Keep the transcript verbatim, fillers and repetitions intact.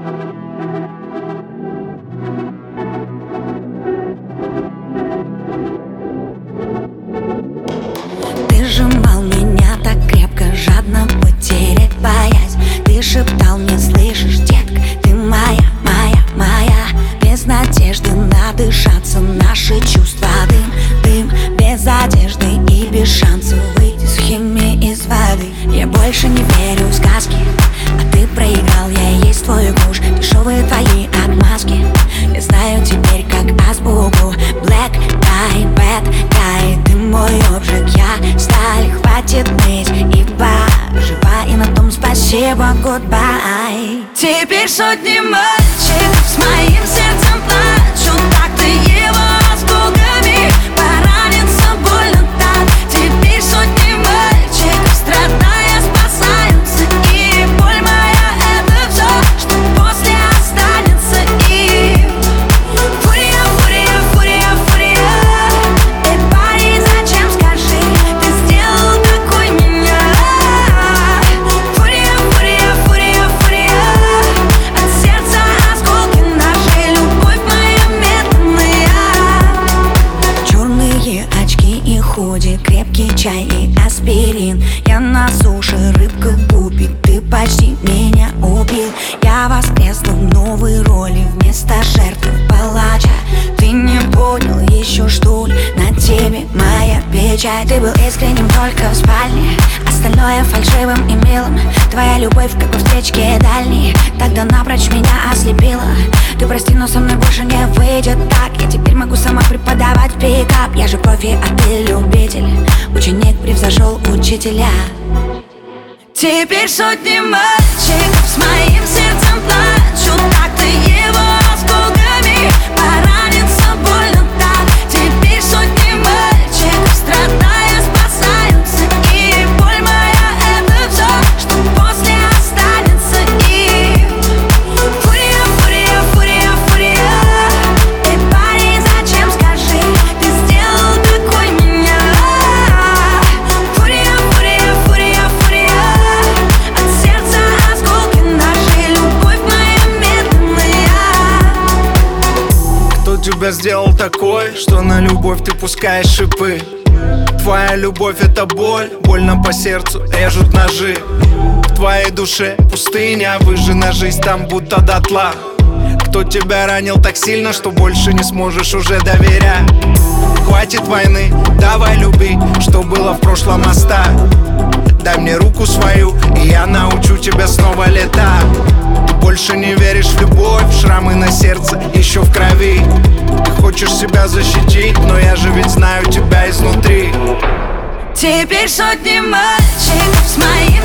Ты сжимал меня так крепко, жадно потерять боясь. Ты шептал мне: слышишь, детка, ты моя, моя, моя. Без надежды надышаться наши чувства. Дым, дым, без одежды и без шансов выйти сухими из воды. Я больше не верю в сказки, а ты проиграл, я и есть твой куш. Дешевые твои отмазки, я знаю теперь как азбуку. Black guy, bad guy, ты мой обжиг, я сталь. Хватит ныть, ибо жива, и на том спасибо, goodbye. Теперь сотни мальчиков с моим сердцем плачут. Так ты его осколками поранится больно так. Теперь сотни мальчиков, страдая, спасаются. И боль моя — это все, что после останется. И фурия, фурия, фурия, фурия. Эй, парень, зачем, скажи, ты сделал такой меня? Фурия, фурия, фурия, фурия. От сердца осколки нашей, любовь моя медленная. Черные очки и худи, крепкий чай и аспирин. Я на суше, рыбка гупи, ты почти меня убил. Я воскресла в новой роли, вместо жертвы палача. Ты не понял еще, что ли, на тебе моя печать. Ты был искренним только в спальне, остальное фальшивым и милым. Твоя любовь как по встречке дальней, тогда напрочь меня ослепила. Ты прости, но со мной больше не выйдет так. Я теперь могу сама преподавать пикап. Я же профи, а ты любитель, ученик превзошел учителя. Теперь сотни мальчиков с моим сердцем плачут. Так ты его осколками поранится больно так. Теперь сотни мальчиков, страдая, спасаются. И боль моя — это все, что после останется. И фурия, фурия, фурия, фурия. Эй, парень, зачем, скажи, ты сделал такой меня? Фурия, фурия, фурия, фурия. От сердца осколки нашей, любовь моя медленная. Кто тебя сделал такой, что на любовь ты пускаешь шипы? Твоя любовь — это боль, больно по сердцу режут ножи. В твоей душе пустыня, выжжена жизнь там будто дотла. Кто тебя ранил так сильно, что больше не сможешь уже доверять? Хватит войны, давай люби, что было в прошлом оставь. Дай мне руку свою, и я научу тебя снова летать. Ты больше не веришь в любовь, шрамы на сердце еще в крови. Ты хочешь себя защитить, но я же ведь знаю тебя изнутри. Теперь сотни мальчиков с моим